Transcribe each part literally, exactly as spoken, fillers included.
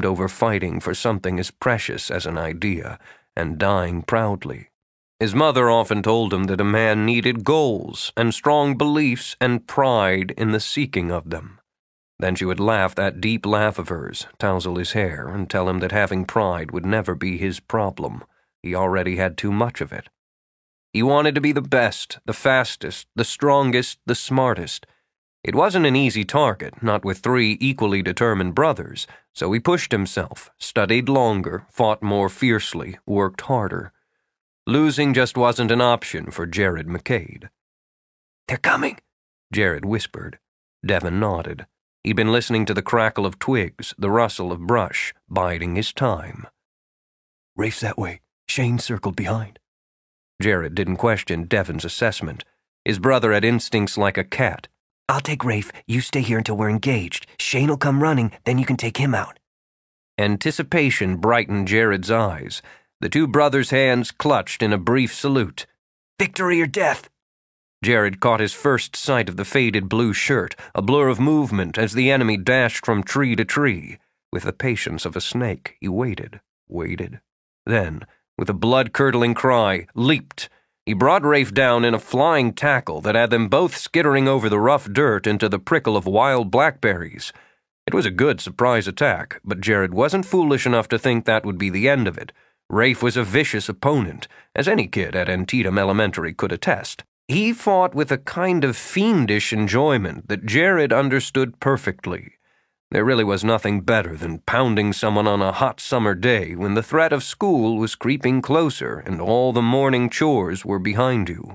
seemed over fighting for something as precious as an idea, and dying proudly. His mother often told him that a man needed goals and strong beliefs and pride in the seeking of them. Then she would laugh that deep laugh of hers, tousle his hair, and tell him that having pride would never be his problem. He already had too much of it. He wanted to be the best, the fastest, the strongest, the smartest. It wasn't an easy target, not with three equally determined brothers, so he pushed himself, studied longer, fought more fiercely, worked harder. Losing just wasn't an option for Jared McCade. "They're coming," Jared whispered. Devon nodded. He'd been listening to the crackle of twigs, the rustle of brush, biding his time. "Rafe's that way. Shane circled behind." Jared didn't question Devon's assessment. His brother had instincts like a cat. "I'll take Rafe. You stay here until we're engaged. Shane'll come running, then you can take him out." Anticipation brightened Jared's eyes. The two brothers' hands clutched in a brief salute. "Victory or death!" Jared caught his first sight of the faded blue shirt, a blur of movement as the enemy dashed from tree to tree. With the patience of a snake, he waited, waited. Then, with a blood-curdling cry, leaped. He brought Rafe down in a flying tackle that had them both skittering over the rough dirt into the prickle of wild blackberries. It was a good surprise attack, but Jared wasn't foolish enough to think that would be the end of it. Rafe was a vicious opponent, as any kid at Antietam Elementary could attest. He fought with a kind of fiendish enjoyment that Jared understood perfectly. There really was nothing better than pounding someone on a hot summer day when the threat of school was creeping closer and all the morning chores were behind you.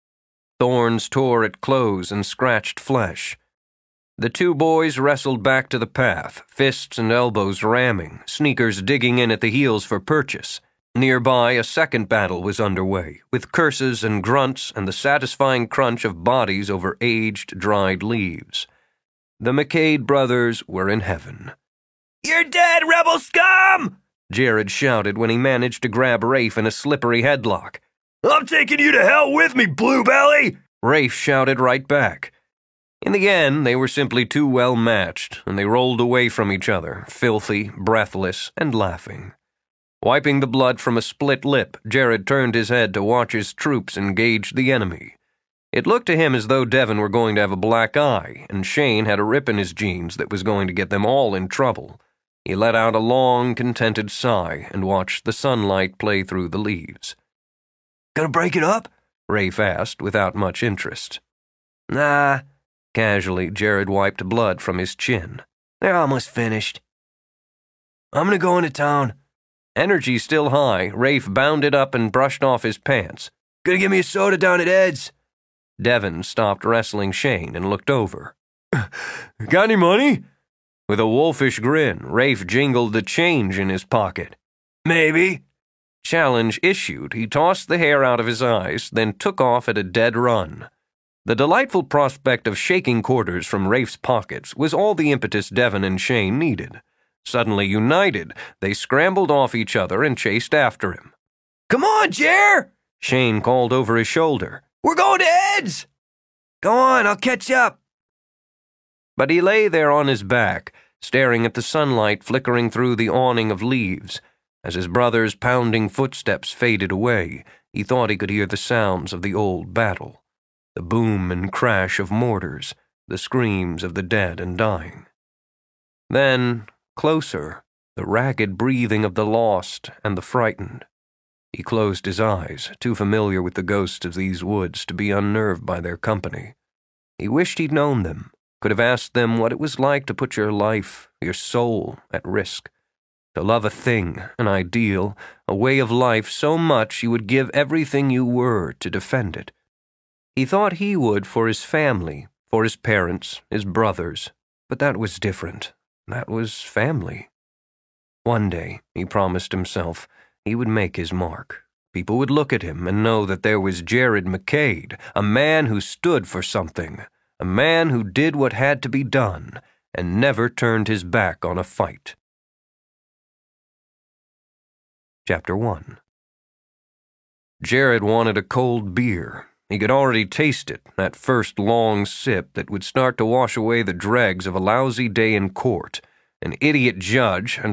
Thorns tore at clothes and scratched flesh. The two boys wrestled back to the path, fists and elbows ramming, sneakers digging in at the heels for purchase. Nearby, a second battle was underway, with curses and grunts and the satisfying crunch of bodies over aged, dried leaves. The McCade brothers were in heaven. "You're dead, rebel scum!" Jared shouted when he managed to grab Rafe in a slippery headlock. "I'm taking you to hell with me, Bluebelly!" Rafe shouted right back. In the end, they were simply too well matched, and they rolled away from each other, filthy, breathless, and laughing. Wiping the blood from a split lip, Jared turned his head to watch his troops engage the enemy. It looked to him as though Devon were going to have a black eye, and Shane had a rip in his jeans that was going to get them all in trouble. He let out a long, contented sigh and watched the sunlight play through the leaves. "Gonna break it up?" Rafe asked without much interest. "Nah." Casually, Jared wiped blood from his chin. "They're almost finished. I'm gonna go into town." Energy still high, Rafe bounded up and brushed off his pants. "Gonna give me a soda down at Ed's." Devon stopped wrestling Shane and looked over. "Got any money?" With a wolfish grin, Rafe jingled the change in his pocket. "Maybe." Challenge issued, he tossed the hair out of his eyes, then took off at a dead run. The delightful prospect of shaking quarters from Rafe's pockets was all the impetus Devon and Shane needed. Suddenly united, they scrambled off each other and chased after him. "Come on, Jer!" Shane called over his shoulder. "We're going to Ed's!" "Go on, I'll catch up." But he lay there on his back, staring at the sunlight flickering through the awning of leaves. As his brother's pounding footsteps faded away, he thought he could hear the sounds of the old battle. The boom and crash of mortars, the screams of the dead and dying. Then, closer, the ragged breathing of the lost and the frightened. He closed his eyes, too familiar with the ghosts of these woods to be unnerved by their company. He wished he'd known them, could have asked them what it was like to put your life, your soul, at risk. To love a thing, an ideal, a way of life so much you would give everything you were to defend it. He thought he would for his family, for his parents, his brothers, but that was different. That was family. One day, he promised himself, he would make his mark. People would look at him and know that there was Jared McCade, a man who stood for something, a man who did what had to be done and never turned his back on a fight. Chapter one. Jared wanted a cold beer. He could already taste it, that first long sip that would start to wash away the dregs of a lousy day in court, an idiot judge, and